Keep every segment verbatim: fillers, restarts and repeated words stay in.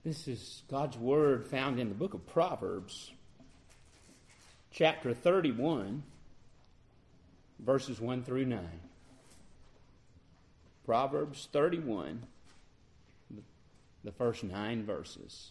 This is God's Word found in the book of Proverbs, chapter thirty-one, verses one through nine. Proverbs thirty-one, the first nine verses.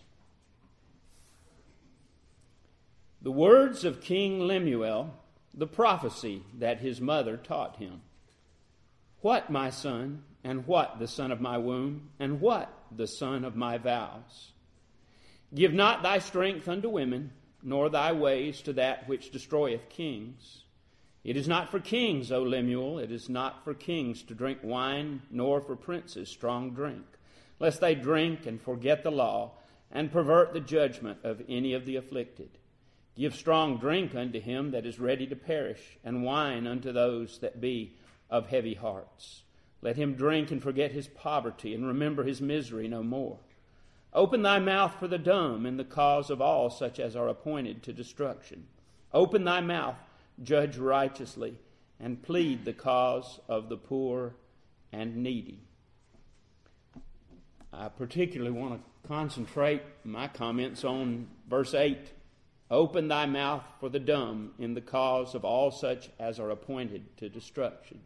The words of King Lemuel, the prophecy that his mother taught him. What, my son, and what the son of my womb, and what the son of my vows? Give not thy strength unto women, nor thy ways to that which destroyeth kings. It is not for kings, O Lemuel, it is not for kings to drink wine, nor for princes strong drink, lest they drink and forget the law, and pervert the judgment of any of the afflicted. Give strong drink unto him that is ready to perish, and wine unto those that be of heavy hearts. Let him drink and forget his poverty, and remember his misery no more. Open thy mouth for the dumb in the cause of all such as are appointed to destruction. Open thy mouth, judge righteously, and plead the cause of the poor and needy. I particularly want to concentrate my comments on verse eight. Open thy mouth for the dumb in the cause of all such as are appointed to destruction.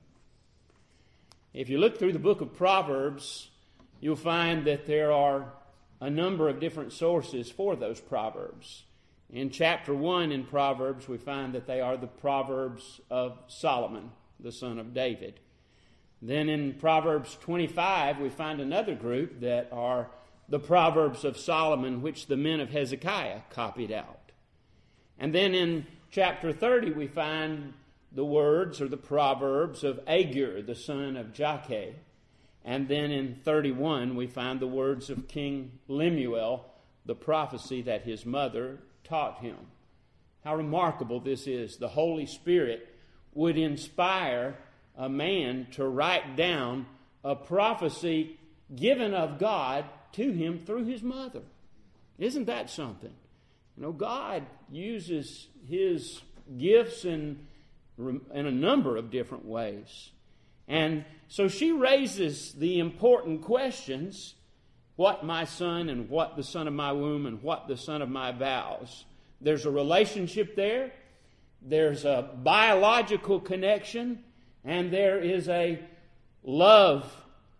If you look through the book of Proverbs, you'll find that there are a number of different sources for those proverbs. In chapter one in Proverbs, we find that they are the Proverbs of Solomon, the son of David. Then in Proverbs twenty-five, we find another group that are the Proverbs of Solomon, which the men of Hezekiah copied out. And then in chapter thirty, we find the words or the Proverbs of Agur, the son of Jakeh. And then in thirty-one, we find the words of King Lemuel, the prophecy that his mother taught him. How remarkable this is. The Holy Spirit would inspire a man to write down a prophecy given of God to him through his mother. Isn't that something? You know, God uses his gifts in, in a number of different ways. And so she raises the important questions, what my son and what the son of my womb and what the son of my vows. There's a relationship there. There's a biological connection. And there is a love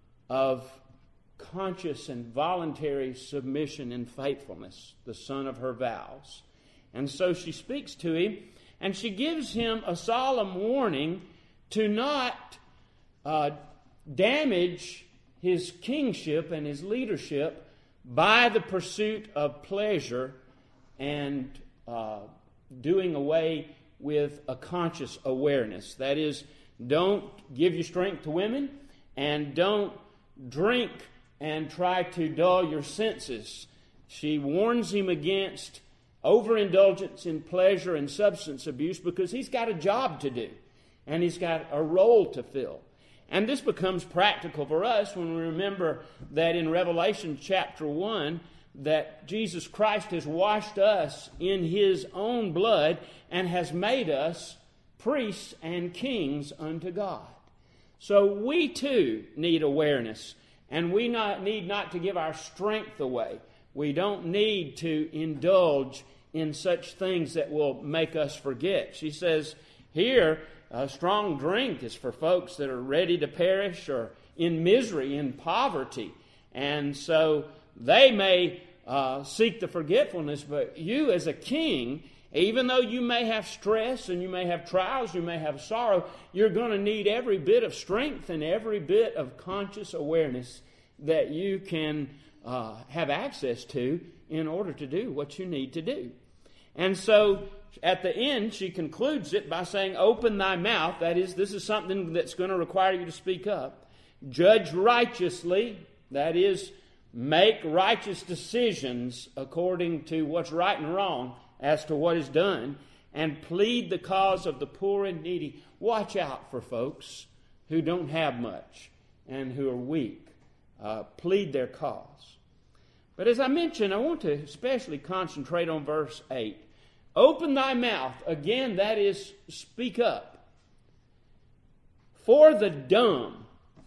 of conscious and voluntary submission and faithfulness, the son of her vows. And so she speaks to him, and she gives him a solemn warning to not uh, damage his kingship and his leadership by the pursuit of pleasure and uh, doing away with a conscious awareness. That is, don't give your strength to women, and don't drink and try to dull your senses. She warns him against overindulgence in pleasure and substance abuse because he's got a job to do and he's got a role to fill. And this becomes practical for us when we remember that in Revelation chapter one that Jesus Christ has washed us in his own blood and has made us priests and kings unto God. So we too need awareness, and we not, need not to give our strength away. We don't need to indulge in such things that will make us forget. She says here, a strong drink is for folks that are ready to perish or in misery, in poverty. And so they may uh, seek the forgetfulness, but you as a king, even though you may have stress and you may have trials, you may have sorrow, you're going to need every bit of strength and every bit of conscious awareness that you can uh, have access to in order to do what you need to do. And so at the end, she concludes it by saying, open thy mouth. That is, this is something that's going to require you to speak up. Judge righteously. That is, make righteous decisions according to what's right and wrong as to what is done, and plead the cause of the poor and needy. Watch out for folks who don't have much and who are weak. Uh, plead their cause. But as I mentioned, I want to especially concentrate on verse eight. Open thy mouth. Again, that is, speak up. For the dumb.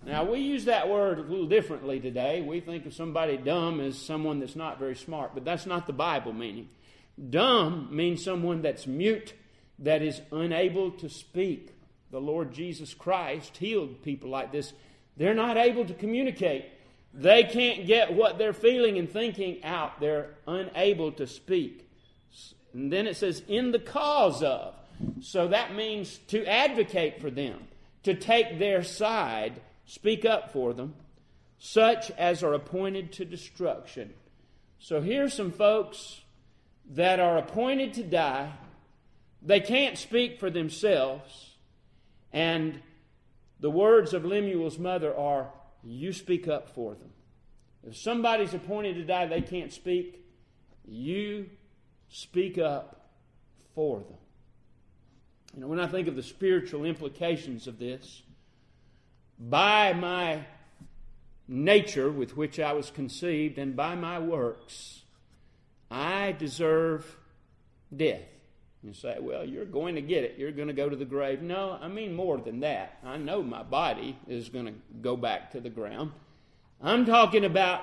Now, we use that word a little differently today. We think of somebody dumb as someone that's not very smart, but that's not the Bible meaning. Dumb means someone that's mute, that is unable to speak. The Lord Jesus Christ healed people like this. They're not able to communicate. They can't get what they're feeling and thinking out. They're unable to speak. And then it says, in the cause of. So that means to advocate for them, to take their side, speak up for them, such as are appointed to destruction. So here's some folks that are appointed to die. They can't speak for themselves. And the words of Lemuel's mother are, you speak up for them. If somebody's appointed to die, they can't speak, you speak up for them. You know, when I think of the spiritual implications of this, by my nature with which I was conceived and by my works, I deserve death. You say, well, you're going to get it. You're going to go to the grave. No, I mean more than that. I know my body is going to go back to the ground. I'm talking about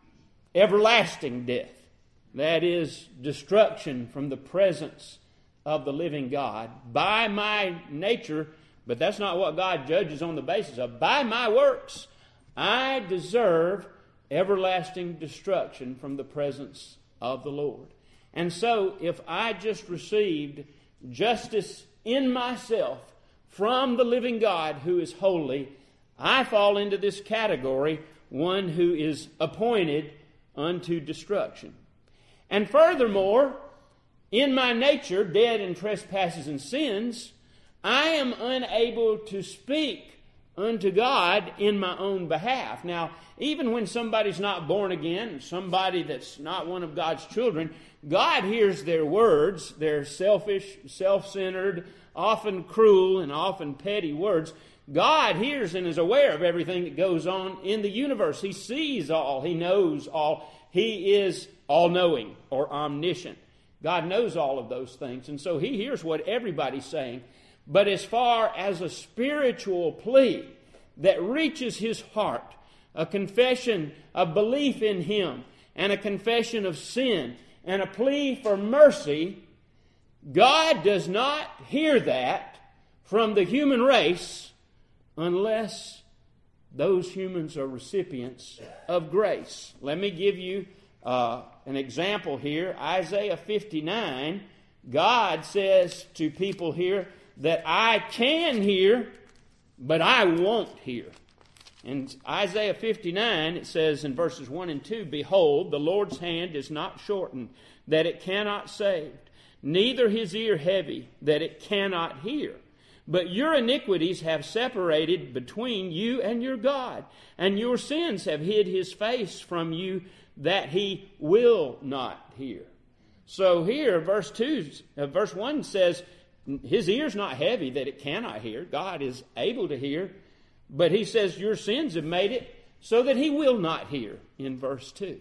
everlasting death. That is destruction from the presence of the living God. By my nature, but that's not what God judges on the basis of. By my works, I deserve everlasting destruction from the presence of the Lord. And so, if I just received justice in myself from the living God who is holy, I fall into this category, one who is appointed unto destruction. And furthermore, in my nature, dead in trespasses and sins, I am unable to speak unto God in my own behalf. Now, even when somebody's not born again, somebody that's not one of God's children, God hears their words, their selfish, self-centered, often cruel and often petty words. God hears and is aware of everything that goes on in the universe. He sees all. He knows all. He is all-knowing or omniscient. God knows all of those things. And so He hears what everybody's saying. But as far as a spiritual plea that reaches His heart, a confession of belief in Him, and a confession of sin, and a plea for mercy, God does not hear that from the human race unless those humans are recipients of grace. Let me give you uh, an example here. Isaiah fifty-nine, God says to people here that I can hear, but I won't hear. In Isaiah fifty-nine, it says in verses one and two, behold, the Lord's hand is not shortened, that it cannot save, neither His ear heavy, that it cannot hear. But your iniquities have separated between you and your God, and your sins have hid His face from you, that He will not hear. So here, verse two, uh, verse one says, His ear's not heavy that it cannot hear. God is able to hear. But He says your sins have made it so that He will not hear in verse two.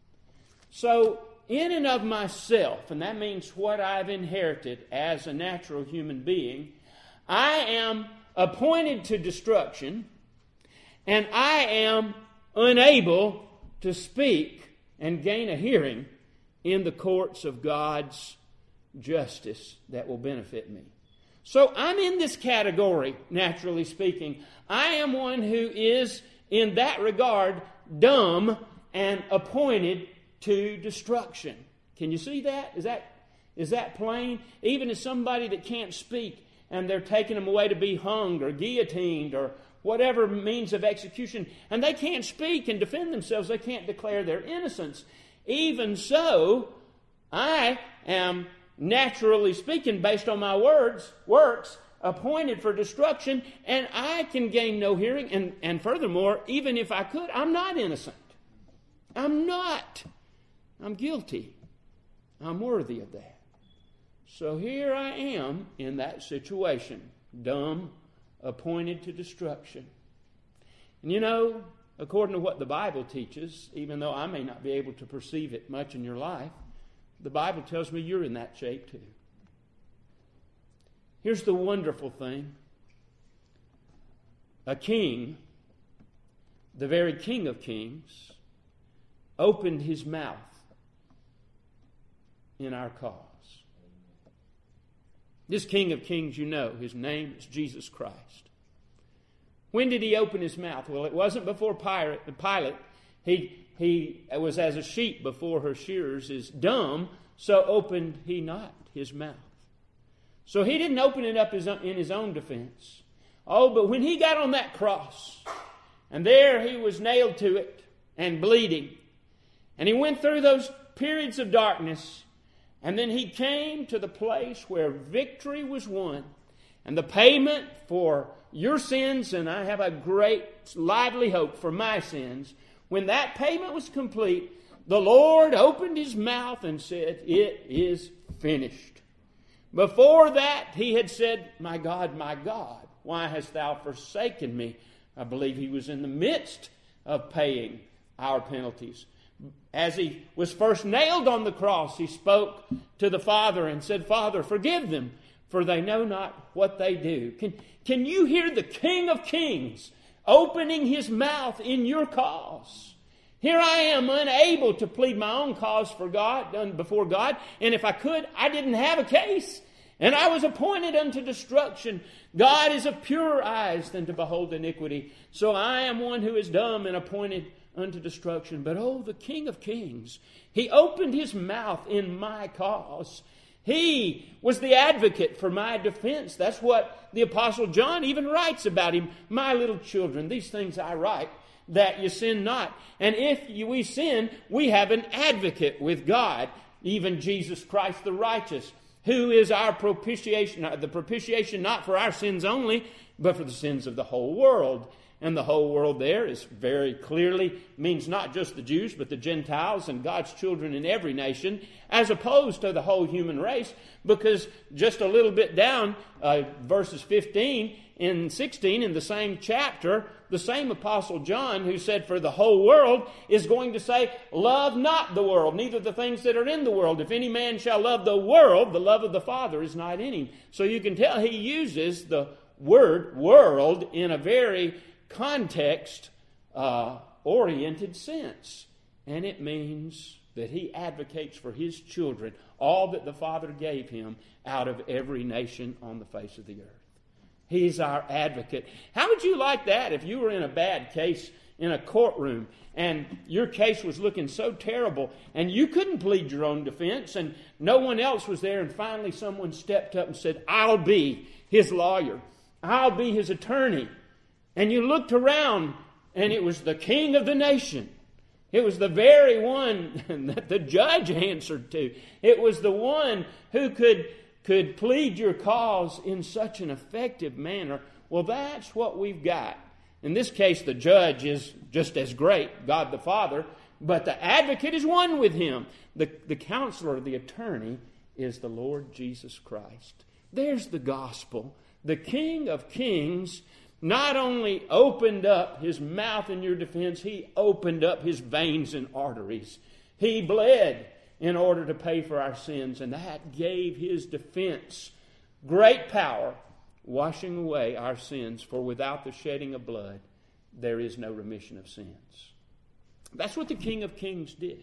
So in and of myself, and that means what I've inherited as a natural human being, I am appointed to destruction, and I am unable to speak and gain a hearing in the courts of God's justice that will benefit me. So I'm in this category, naturally speaking. I am one who is, in that regard, dumb and appointed to destruction. Can you see that? Is that, is that plain? Even as somebody that can't speak, and they're taking them away to be hung or guillotined or whatever means of execution, and they can't speak and defend themselves, they can't declare their innocence. Even so, I am, naturally speaking, based on my words, works, appointed for destruction, and I can gain no hearing. And, and furthermore, even if I could, I'm not innocent. I'm not. I'm guilty. I'm worthy of that. So here I am in that situation, dumb, appointed to destruction. And you know, according to what the Bible teaches, even though I may not be able to perceive it much in your life, the Bible tells me you're in that shape too. Here's the wonderful thing. A king the very King of Kings, opened his mouth in our cause. This King of Kings, you know, his name is Jesus Christ. When did he open his mouth? Well, it wasn't before Pilate. He, he was as a sheep before her shearers is dumb, so opened he not his mouth. So he didn't open it up in his own defense. Oh, but when he got on that cross, and there he was nailed to it and bleeding, and he went through those periods of darkness, and then he came to the place where victory was won, and the payment for your sins, and I have a great lively hope for my sins. When that payment was complete, the Lord opened his mouth and said, "It is finished." Before that, he had said, "My God, my God, why hast thou forsaken me?" I believe he was in the midst of paying our penalties. As he was first nailed on the cross, he spoke to the Father and said, "Father, forgive them, for they know not what they do." Can, can you hear the King of Kings opening his mouth in your cause? Here I am, unable to plead my own cause for God, before God, and if I could, I didn't have a case. And I was appointed unto destruction. God is of purer eyes than to behold iniquity. So I am one who is dumb and appointed unto destruction. But oh, the King of Kings, he opened his mouth in my cause. He was the advocate for my defense. That's what the Apostle John even writes about him. "My little children, these things I write, that you sin not. And if we sin, we have an advocate with God, even Jesus Christ the righteous, who is our propitiation, the propitiation not for our sins only, but for the sins of the whole world." And the whole world there is very clearly means not just the Jews, but the Gentiles and God's children in every nation, as opposed to the whole human race, because just a little bit down, uh, verses fifteen and sixteen in the same chapter, the same Apostle John, who said for the whole world, is going to say, "Love not the world, neither the things that are in the world. If any man shall love the world, the love of the Father is not in him." So you can tell he uses the word world in a very context uh, oriented sense. And it means that he advocates for his children all that the Father gave him out of every nation on the face of the earth. He's our advocate. How would you like that if you were in a bad case in a courtroom and your case was looking so terrible and you couldn't plead your own defense and no one else was there, and finally someone stepped up and said, "I'll be his lawyer. I'll be his attorney." And you looked around and it was the king of the nation. It was the very one that the judge answered to. It was the one who could, could plead your cause in such an effective manner. Well, that's what we've got. In this case, the judge is just as great, God the Father, but the advocate is one with him. The, the counselor, the attorney, is the Lord Jesus Christ. There's the gospel. The King of Kings not only opened up his mouth in your defense, he opened up his veins and arteries. He bled in order to pay for our sins, and that gave his defense great power, washing away our sins. For without the shedding of blood, there is no remission of sins. That's what the King of Kings did.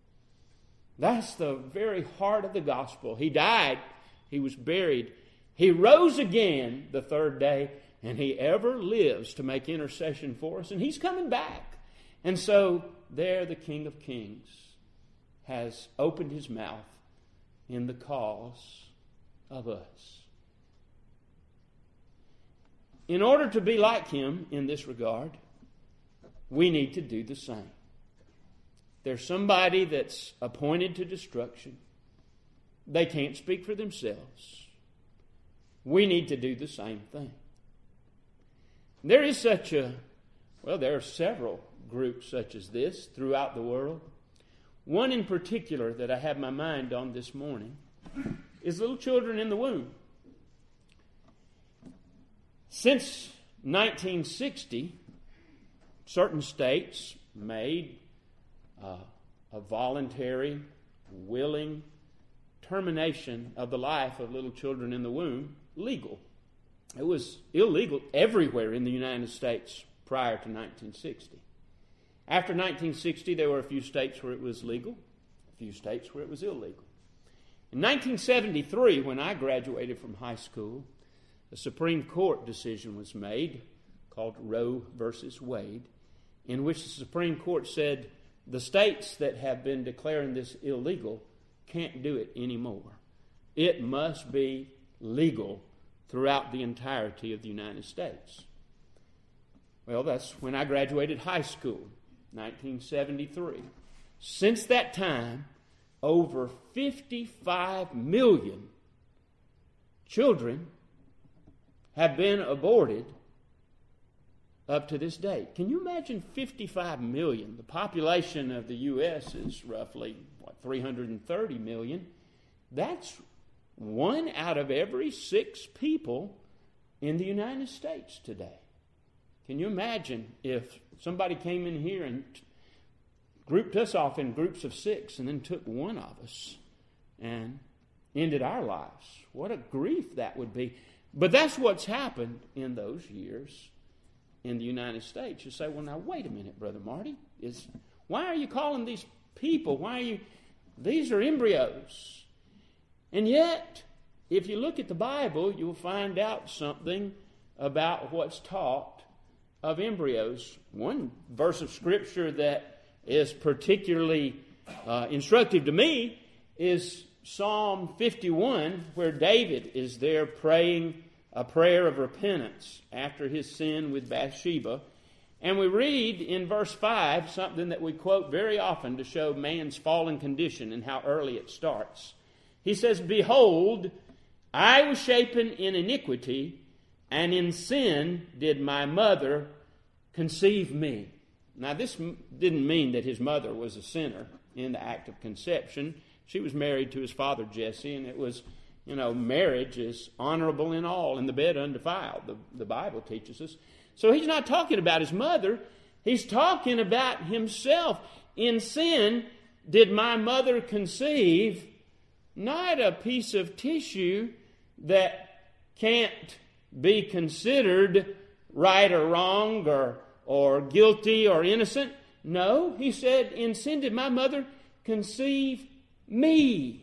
That's the very heart of the gospel. He died. He was buried. He rose again the third day. And he ever lives to make intercession for us. And he's coming back. And so there the King of Kings has opened his mouth in the cause of us. In order to be like him in this regard, we need to do the same. There's somebody that's appointed to destruction. They can't speak for themselves. We need to do the same thing. There is such a, well, there are several groups such as this throughout the world. One in particular that I have my mind on this morning is little children in the womb. Since nineteen sixty, certain states made uh, a voluntary, willing termination of the life of little children in the womb legal. It was illegal everywhere in the United States prior to nineteen sixty. After nineteen sixty, there were a few states where it was legal, a few states where it was illegal. In nineteen seventy-three, when I graduated from high school, a Supreme Court decision was made called Roe versus Wade, in which the Supreme Court said the states that have been declaring this illegal can't do it anymore. It must be legal throughout the entirety of the United States. Well, that's when I graduated high school, nineteen seventy-three. Since that time, over fifty-five million children have been aborted up to this date. Can you imagine fifty-five million? The population of the U S is roughly, what, three hundred thirty million. That's one out of every six people in the United States today. Can you imagine if somebody came in here and t- grouped us off in groups of six and then took one of us and ended our lives? What a grief that would be. But that's what's happened in those years in the United States. You say, well, now, wait a minute, Brother Marty. Is, why are you calling these people? Why are you... These are embryos. And yet, if you look at the Bible, you'll find out something about what's taught of embryos. One verse of Scripture that is particularly uh, instructive to me is Psalm fifty-one, where David is there praying a prayer of repentance after his sin with Bathsheba. And we read in verse five something that we quote very often to show man's fallen condition and how early it starts. He says, "Behold, I was shapen in iniquity, and in sin did my mother conceive me." Now, this didn't mean that his mother was a sinner in the act of conception. She was married to his father Jesse, and it was, you know, marriage is honorable in all, and the bed undefiled, the, the Bible teaches us. So he's not talking about his mother. He's talking about himself. In sin did my mother conceive, not a piece of tissue that can't be considered right or wrong or, or guilty or innocent. No, he said, in sin did my mother conceive me.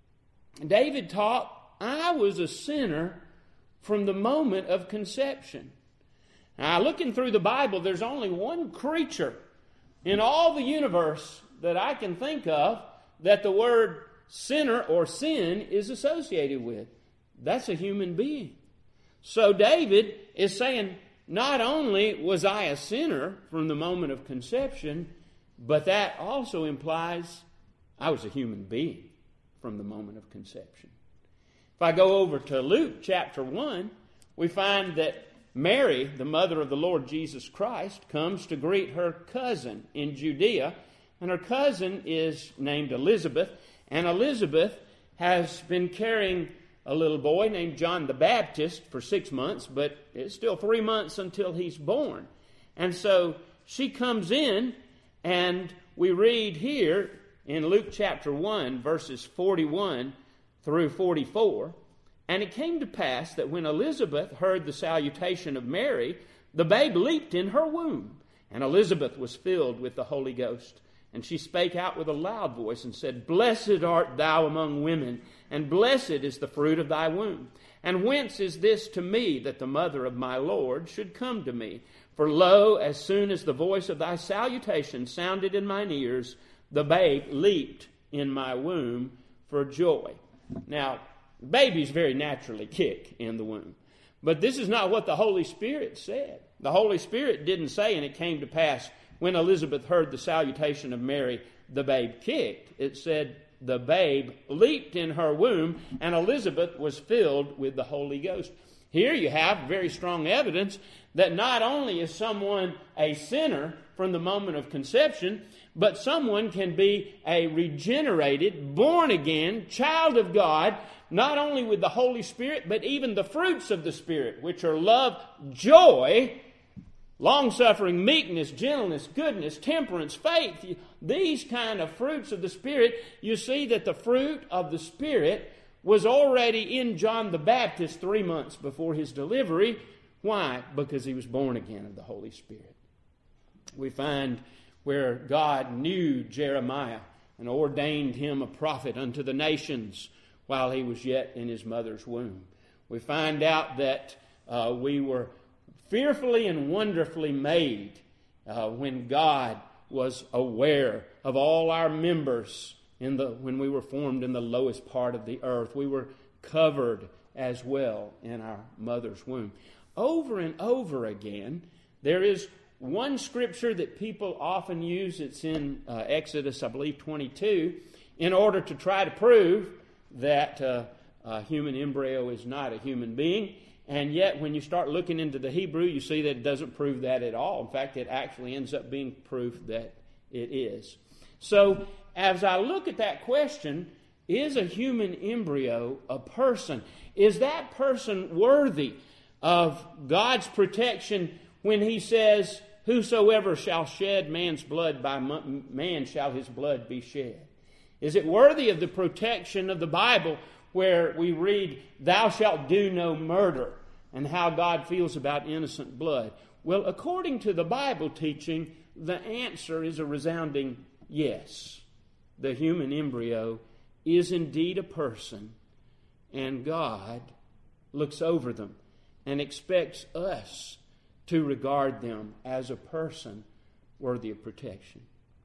David taught, I was a sinner from the moment of conception. Now, looking through the Bible, there's only one creature in all the universe that I can think of that the word sinner or sin is associated with. That's a human being. So David is saying, not only was I a sinner from the moment of conception, but that also implies I was a human being from the moment of conception. If I go over to Luke chapter one, we find that Mary, the mother of the Lord Jesus Christ, comes to greet her cousin in Judea, and her cousin is named Elizabeth, and Elizabeth has been carrying a little boy named John the Baptist for six months, but it's still three months until he's born. And so she comes in, and we read here in Luke chapter one, verses forty-one through forty-four, "And it came to pass that when Elizabeth heard the salutation of Mary, the babe leaped in her womb. And Elizabeth was filled with the Holy Ghost. And she spake out with a loud voice and said, Blessed art thou among women, and blessed is the fruit of thy womb. And whence is this to me, that the mother of my Lord should come to me? For lo, as soon as the voice of thy salutation sounded in mine ears, the babe leaped in my womb for joy." Now, babies very naturally kick in the womb. But this is not what the Holy Spirit said. The Holy Spirit didn't say, and it came to pass when Elizabeth heard the salutation of Mary, the babe kicked. It said the babe leaped in her womb, and Elizabeth was filled with the Holy Ghost. Here you have very strong evidence that not only is someone a sinner from the moment of conception, but someone can be a regenerated, born-again child of God, not only with the Holy Spirit, but even the fruits of the Spirit, which are love, joy, long-suffering, meekness, gentleness, goodness, temperance, faith. These kind of fruits of the Spirit, you see that the fruit of the Spirit was already in John the Baptist three months before his delivery. Why? Because he was born again of the Holy Spirit. We find where God knew Jeremiah and ordained him a prophet unto the nations while he was yet in his mother's womb. We find out that uh, we were fearfully and wonderfully made uh, when God was aware of all our members in the when we were formed in the lowest part of the earth. We were covered as well in our mother's womb. Over and over again, there is one scripture that people often use. It's in uh, Exodus, I believe, twenty-two, in order to try to prove that uh, a human embryo is not a human being. And yet, when you start looking into the Hebrew, you see that it doesn't prove that at all. In fact, it actually ends up being proof that it is. So, as I look at that question, is a human embryo a person? Is that person worthy of God's protection when he says, whosoever shall shed man's blood, by man shall his blood be shed? Is it worthy of the protection of the Bible where we read, thou shalt do no murder, and how God feels about innocent blood? Well, according to the Bible teaching, the answer is a resounding yes. The human embryo is indeed a person, and God looks over them and expects us to regard them as a person worthy of protection.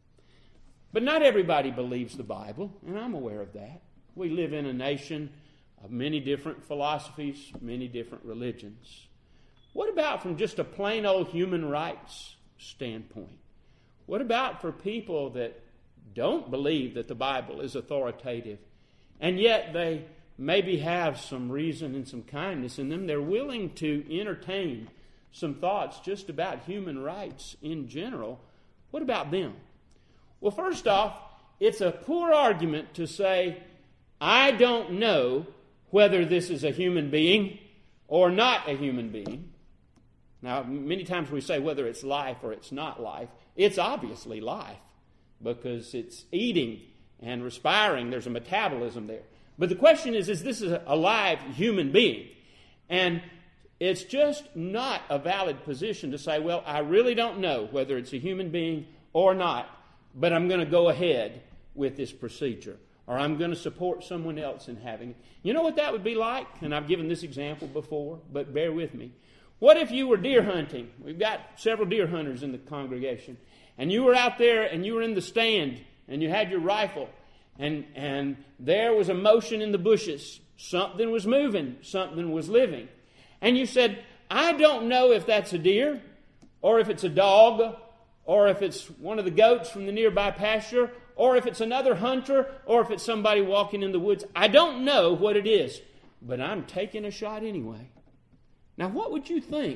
But not everybody believes the Bible, and I'm aware of that. We live in a nation of many different philosophies, many different religions. What about from just a plain old human rights standpoint? What about for people that don't believe that the Bible is authoritative, and yet they maybe have some reason and some kindness in them? They're willing to entertain some thoughts just about human rights in general. What about them? Well, first off, it's a poor argument to say, I don't know whether this is a human being or not a human being. Now, many times we say whether it's life or it's not life. It's obviously life because it's eating and respiring. There's a metabolism there. But the question is, is this a live human being? And it's just not a valid position to say, well, I really don't know whether it's a human being or not, but I'm going to go ahead with this procedure, or I'm going to support someone else in having it. You know what that would be like? And I've given this example before, but bear with me. What if you were deer hunting? We've got several deer hunters in the congregation. And you were out there and you were in the stand and you had your rifle. And, and there was a motion in the bushes. Something was moving. Something was living. And you said, I don't know if that's a deer or if it's a dog or if it's one of the goats from the nearby pasture or if it's another hunter or if it's somebody walking in the woods. I don't know what it is, but I'm taking a shot anyway. Now, what would you think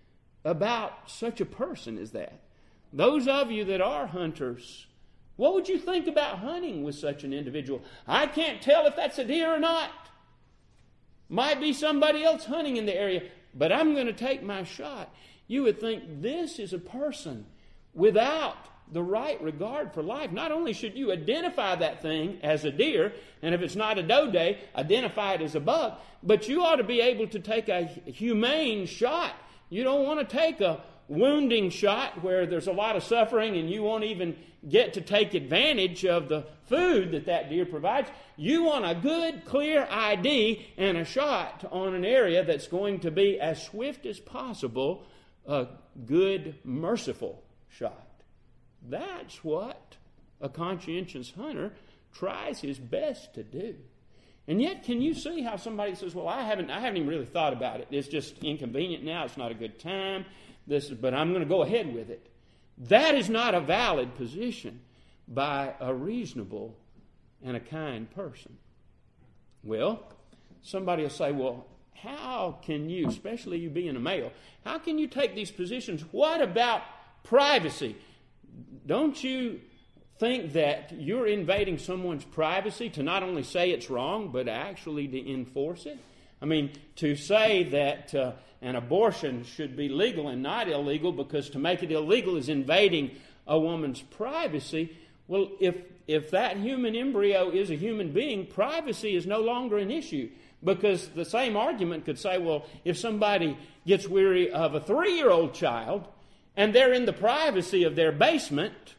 about such a person as that? Those of you that are hunters, what would you think about hunting with such an individual? I can't tell if that's a deer or not. Might be somebody else hunting in the area, but I'm going to take my shot. You would think this is a person without the right regard for life. Not only should you identify that thing as a deer, and if it's not a doe day, identify it as a buck, but you ought to be able to take a humane shot. You don't want to take a wounding shot where there's a lot of suffering and you won't even get to take advantage of the food that that deer provides. You want a good, clear I D and a shot on an area that's going to be as swift as possible, a good, merciful shot. That's what a conscientious hunter tries his best to do. And yet, can you see how somebody says, well, I haven't I haven't even really thought about it. It's just inconvenient now. It's not a good time. This, but I'm going to go ahead with it. That is not a valid position by a reasonable and a kind person. Well, somebody will say, well, how can you, especially you being a male, how can you take these positions? What about privacy? Don't you think that you're invading someone's privacy to not only say it's wrong, but actually to enforce it? I mean, to say that uh, an abortion should be legal and not illegal because to make it illegal is invading a woman's privacy. Well, if if that human embryo is a human being, privacy is no longer an issue, because the same argument could say, well, if somebody gets weary of a three-year-old child and they're in the privacy of their basement,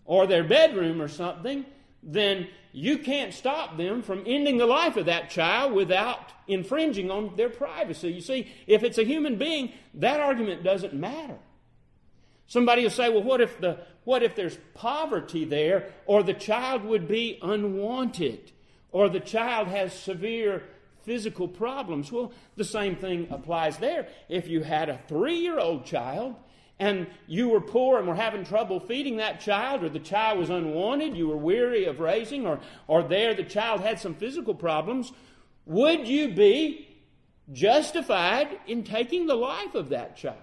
or their bedroom or something, then you can't stop them from ending the life of that child without infringing on their privacy. You see, if it's a human being, that argument doesn't matter. Somebody will say, well, what if the what if there's poverty there, or the child would be unwanted, or the child has severe physical problems? Well, the same thing applies there. If you had a three-year-old child and you were poor and were having trouble feeding that child, or the child was unwanted, you were weary of raising, or, or there the child had some physical problems, would you be justified in taking the life of that child?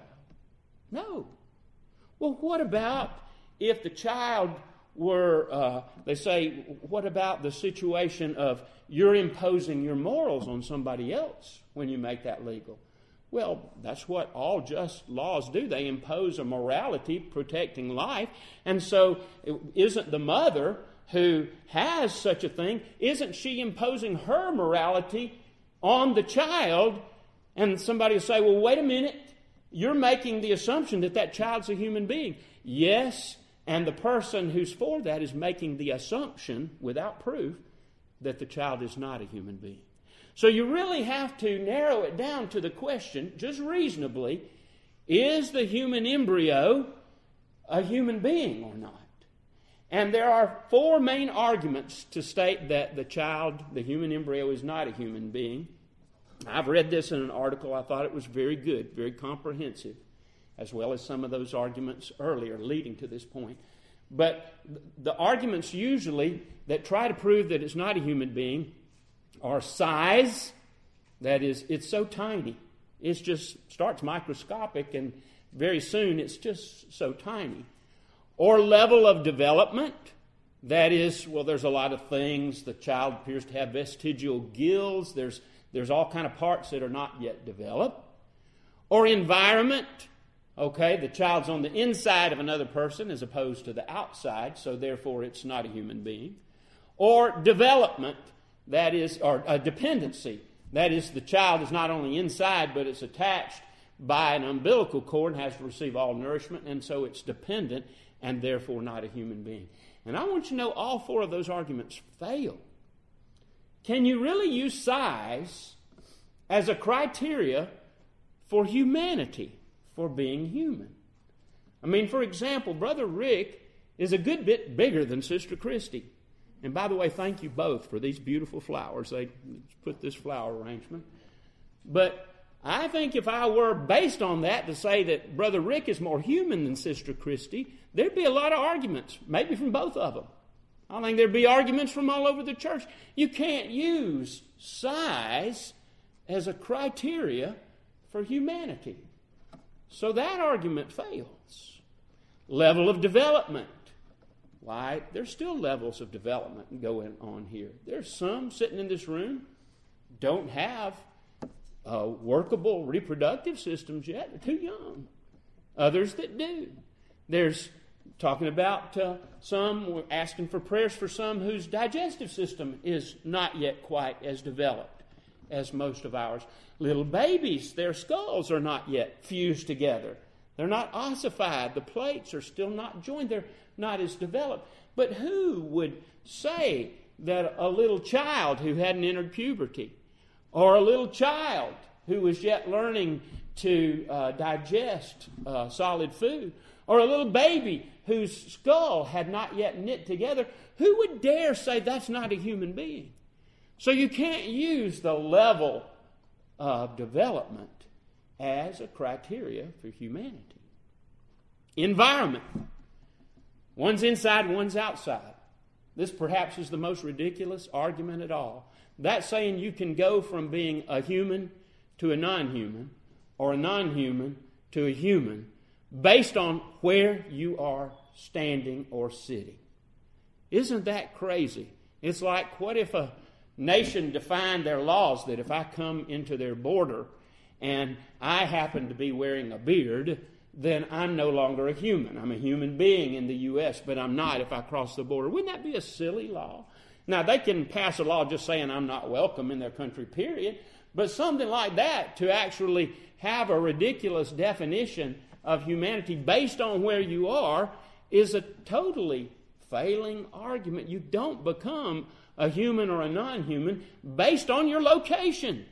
No. Well, what about if the child were, uh, they say, what about the situation of you're imposing your morals on somebody else when you make that legal? Well, that's what all just laws do. They impose a morality protecting life. And so isn't the mother who has such a thing, isn't she imposing her morality on the child? And somebody will say, well, wait a minute. You're making the assumption that that child's a human being. Yes, and the person who's for that is making the assumption, without proof, that the child is not a human being. So you really have to narrow it down to the question, just reasonably, is the human embryo a human being or not? And there are four main arguments to state that the child, the human embryo, is not a human being. I've read this in an article. I thought it was very good, very comprehensive, as well as some of those arguments earlier leading to this point. But the arguments usually that try to prove that it's not a human being are size, that is, it's so tiny. It just starts microscopic, and very soon it's just so tiny. Or level of development, that is, well, there's a lot of things. The child appears to have vestigial gills. There's There's all kind of parts that are not yet developed. Or environment. Okay, the child's on the inside of another person as opposed to the outside, so therefore it's not a human being. Or development, that is, or a dependency. That is, the child is not only inside, but it's attached by an umbilical cord and has to receive all nourishment, and so it's dependent and therefore not a human being. And I want you to know all four of those arguments fail. Can you really use size as a criteria for humanity, for being human? I mean, for example, Brother Rick is a good bit bigger than Sister Christy. And by the way, thank you both for these beautiful flowers. They put this flower arrangement. But I think if I were based on that to say that Brother Rick is more human than Sister Christy, there'd be a lot of arguments, maybe from both of them. I think there'd be arguments from all over the church. You can't use size as a criteria for humanity. So that argument fails. Level of development. Why? There's still levels of development going on here. There's some sitting in this room don't have uh, workable reproductive systems yet. They're too young. Others that do. There's talking about uh, some, we're asking for prayers for some whose digestive system is not yet quite as developed as most of ours. Little babies, their skulls are not yet fused together. They're not ossified. The plates are still not joined. They're not as developed. But who would say that a little child who hadn't entered puberty, or a little child who was yet learning to uh, digest uh, solid food, or a little baby whose skull had not yet knit together, who would dare say that's not a human being? So you can't use the level of development as a criteria for humanity. Environment. One's inside, one's outside. This perhaps is the most ridiculous argument at all. That's saying you can go from being a human to a non-human, or a non-human to a human, based on where you are standing or sitting. Isn't that crazy? It's like, what if a nation defined their laws that if I come into their border and I happen to be wearing a beard, then I'm no longer a human. I'm a human being in the U S, but I'm not if I cross the border. Wouldn't that be a silly law? Now, they can pass a law just saying I'm not welcome in their country, period. But something like that, to actually have a ridiculous definition of humanity based on where you are, is a totally failing argument. You don't become a human or a non-human based on your location.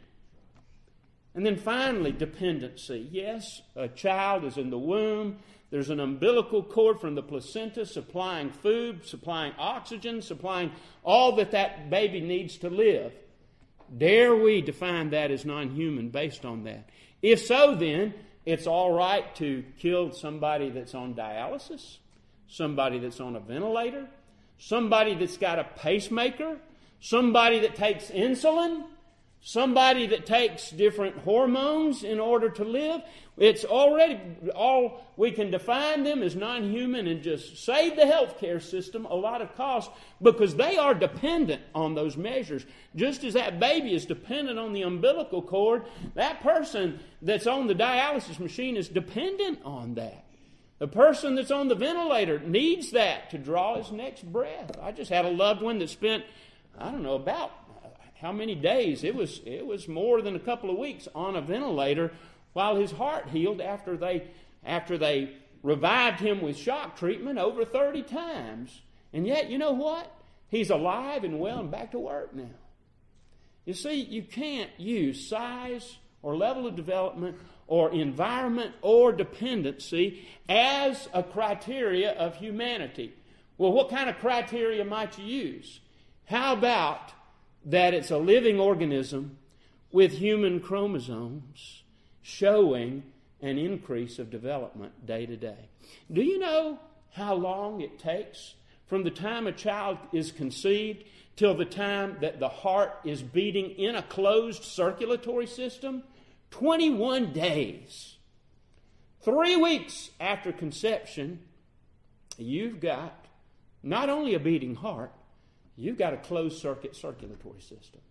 And then finally, dependency. Yes, a child is in the womb. There's an umbilical cord from the placenta supplying food, supplying oxygen, supplying all that that baby needs to live. Dare we define that as non-human based on that? If so, then it's all right to kill somebody that's on dialysis, somebody that's on a ventilator, somebody that's got a pacemaker, somebody that takes insulin, somebody that takes different hormones in order to live. It's already, all we can define them as non-human and just save the healthcare system a lot of cost because they are dependent on those measures. Just as that baby is dependent on the umbilical cord, that person that's on the dialysis machine is dependent on that. The person that's on the ventilator needs that to draw his next breath. I just had a loved one that spent, I don't know, about how many days? It was it was more than a couple of weeks on a ventilator while his heart healed after they after they revived him with shock treatment over thirty times. And yet, you know what? He's alive and well and back to work now. You see, you can't use size or level of development or environment or dependency as a criteria of humanity. Well, what kind of criteria might you use? How about that it's a living organism with human chromosomes showing an increase of development day to day? Do you know how long it takes from the time a child is conceived till the time that the heart is beating in a closed circulatory system? twenty-one days. Three weeks after conception, you've got not only a beating heart, you've got a closed circuit circulatory system.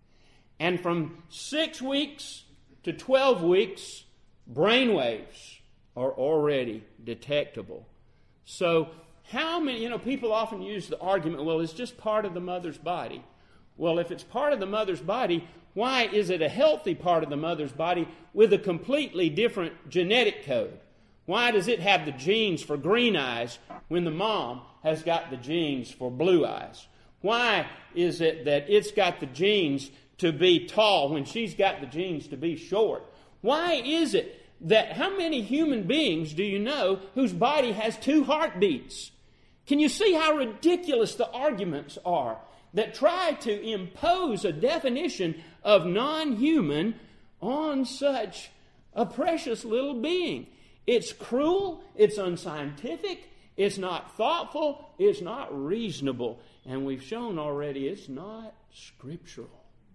And from six weeks to twelve weeks, brain waves are already detectable. So how many, you know, people often use the argument, well, it's just part of the mother's body. Well, if it's part of the mother's body, why is it a healthy part of the mother's body with a completely different genetic code? Why does it have the genes for green eyes when the mom has got the genes for blue eyes? Why is it that it's got the genes to be tall when she's got the genes to be short? Why is it that how many human beings do you know whose body has two heartbeats? Can you see how ridiculous the arguments are that try to impose a definition of non-human on such a precious little being? It's cruel, it's unscientific, it's not thoughtful, it's not reasonable. And we've shown already it's not scriptural.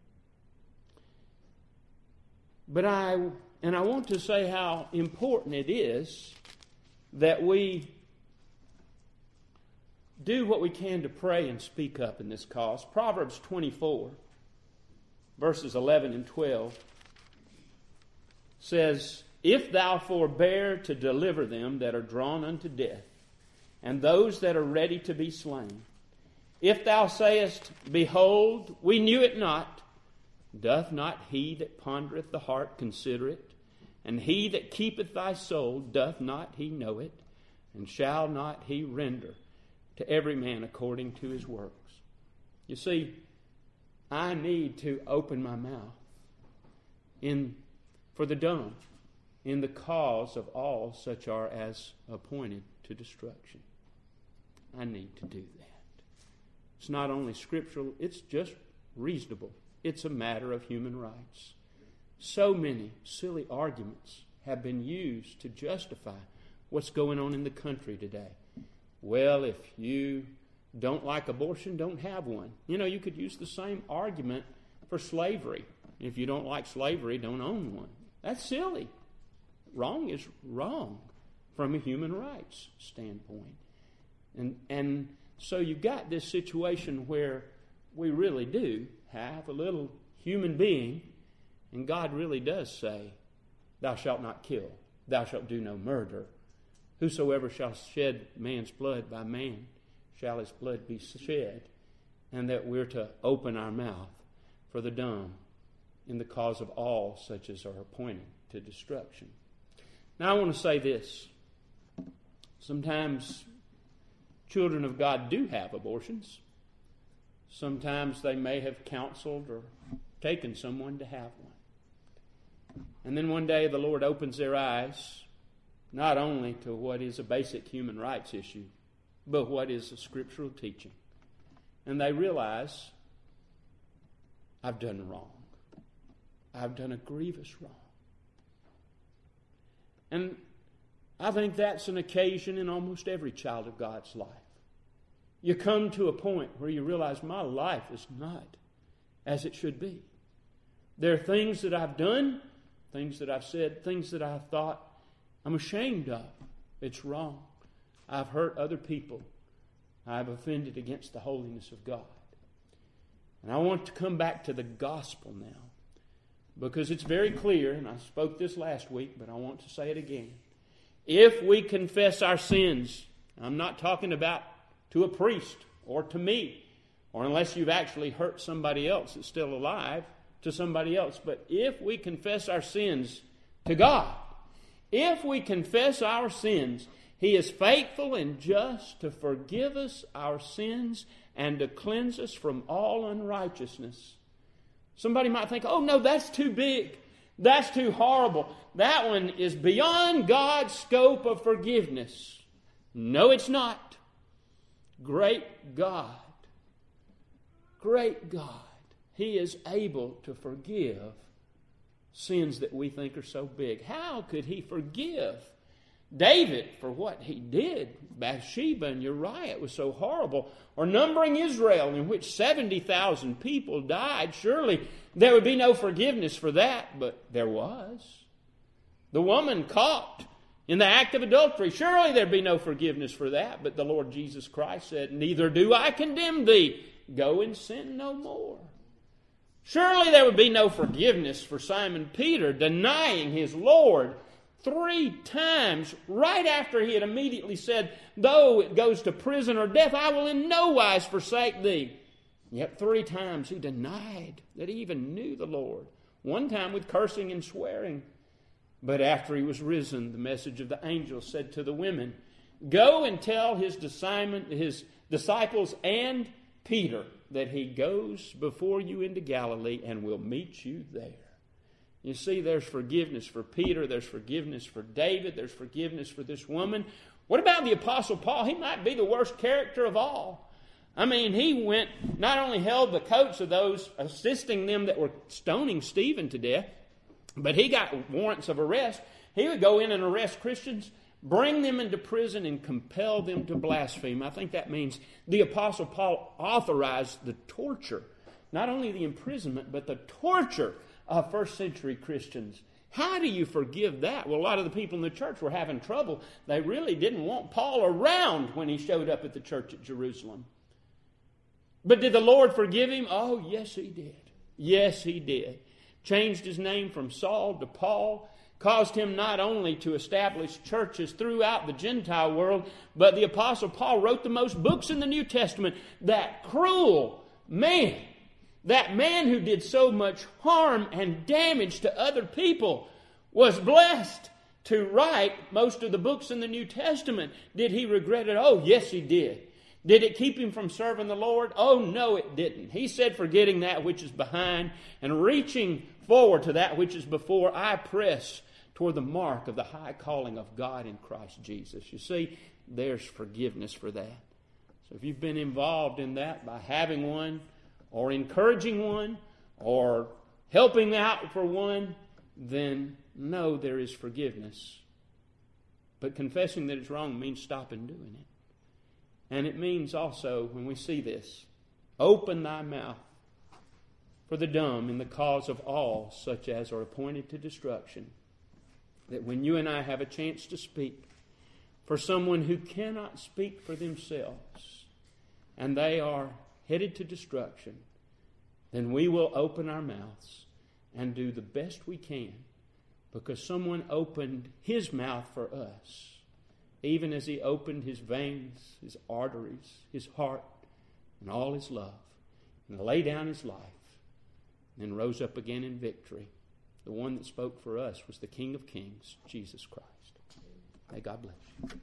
But I, and I want to say how important it is that we do what we can to pray and speak up in this cause. Proverbs twenty-four, verses eleven and twelve says, "If thou forbear to deliver them that are drawn unto death, and those that are ready to be slain, if thou sayest, Behold, we knew it not, doth not he that pondereth the heart consider it? And he that keepeth thy soul, doth not he know it? And shall not he render to every man according to his works?" You see, I need to open my mouth in for the dumb in the cause of all such are as appointed to destruction. I need to do that. It's not only scriptural, it's just reasonable. It's a matter of human rights. So many silly arguments have been used to justify what's going on in the country today. Well, if you don't like abortion, don't have one. You know, you could use the same argument for slavery. If you don't like slavery, don't own one. That's silly. Wrong is wrong from a human rights standpoint. And and so you've got this situation where we really do have a little human being, and God really does say, "Thou shalt not kill, thou shalt do no murder. Whosoever shall shed man's blood, by man shall his blood be shed," and that we're to open our mouth for the dumb in the cause of all such as are appointed to destruction. Now I want to say this. Sometimes children of God do have abortions. Sometimes they may have counseled or taken someone to have one. And then one day the Lord opens their eyes not only to what is a basic human rights issue, but what is a scriptural teaching. And they realize, I've done wrong. I've done a grievous wrong. And I think that's an occasion in almost every child of God's life. You come to a point where you realize my life is not as it should be. There are things that I've done, things that I've said, things that I've thought I'm ashamed of. It's wrong. I've hurt other people. I've offended against the holiness of God. And I want to come back to the gospel now, because it's very clear, and I spoke this last week, but I want to say it again. If we confess our sins, I'm not talking about to a priest or to me, or unless you've actually hurt somebody else that's still alive, to somebody else. But if we confess our sins to God, if we confess our sins, He is faithful and just to forgive us our sins and to cleanse us from all unrighteousness. Somebody might think, oh no, that's too big. That's too horrible. That one is beyond God's scope of forgiveness. No, it's not. Great God. Great God. He is able to forgive sins that we think are so big. How could He forgive David for what he did? Bathsheba and Uriah, it was so horrible. Or numbering Israel, in which seventy thousand people died. Surely there would be no forgiveness for that, but there was. The woman caught in the act of adultery, surely there'd be no forgiveness for that, but the Lord Jesus Christ said, neither do I condemn thee. Go and sin no more. Surely there would be no forgiveness for Simon Peter denying his Lord three times right after he had immediately said, though it goes to prison or death, I will in no wise forsake thee. Yet three times he denied that he even knew the Lord. One time with cursing and swearing. But after he was risen, the message of the angel said to the women, go and tell his disciples and Peter that he goes before you into Galilee and will meet you there. You see, there's forgiveness for Peter, there's forgiveness for David, there's forgiveness for this woman. What about the Apostle Paul? He might be the worst character of all. I mean, he went, not only held the coats of those assisting them that were stoning Stephen to death, but he got warrants of arrest. He would go in and arrest Christians, bring them into prison, and compel them to blaspheme. I think that means the Apostle Paul authorized the torture, not only the imprisonment, but the torture of first century Christians. How do you forgive that? Well, a lot of the people in the church were having trouble. They really didn't want Paul around when he showed up at the church at Jerusalem. But did the Lord forgive him? Oh, yes, He did. Yes, He did. Changed his name from Saul to Paul. Caused him not only to establish churches throughout the Gentile world, but the Apostle Paul wrote the most books in the New Testament. That cruel man, that man who did so much harm and damage to other people, was blessed to write most of the books in the New Testament. Did he regret it? Oh, yes, he did. Did it keep him from serving the Lord? Oh, no, it didn't. He said, forgetting that which is behind and reaching forward to that which is before, I press toward the mark of the high calling of God in Christ Jesus. You see, there's forgiveness for that. So if you've been involved in that by having one, or encouraging one, or helping out for one, then know there is forgiveness. But confessing that it's wrong means stopping doing it. And it means also, when we see this, open thy mouth for the dumb in the cause of all such as are appointed to destruction. That when you and I have a chance to speak for someone who cannot speak for themselves, and they are headed to destruction, then we will open our mouths and do the best we can, because someone opened his mouth for us, even as he opened his veins, his arteries, his heart, and all his love, and laid down his life, and then rose up again in victory. The one that spoke for us was the King of Kings, Jesus Christ. May God bless you.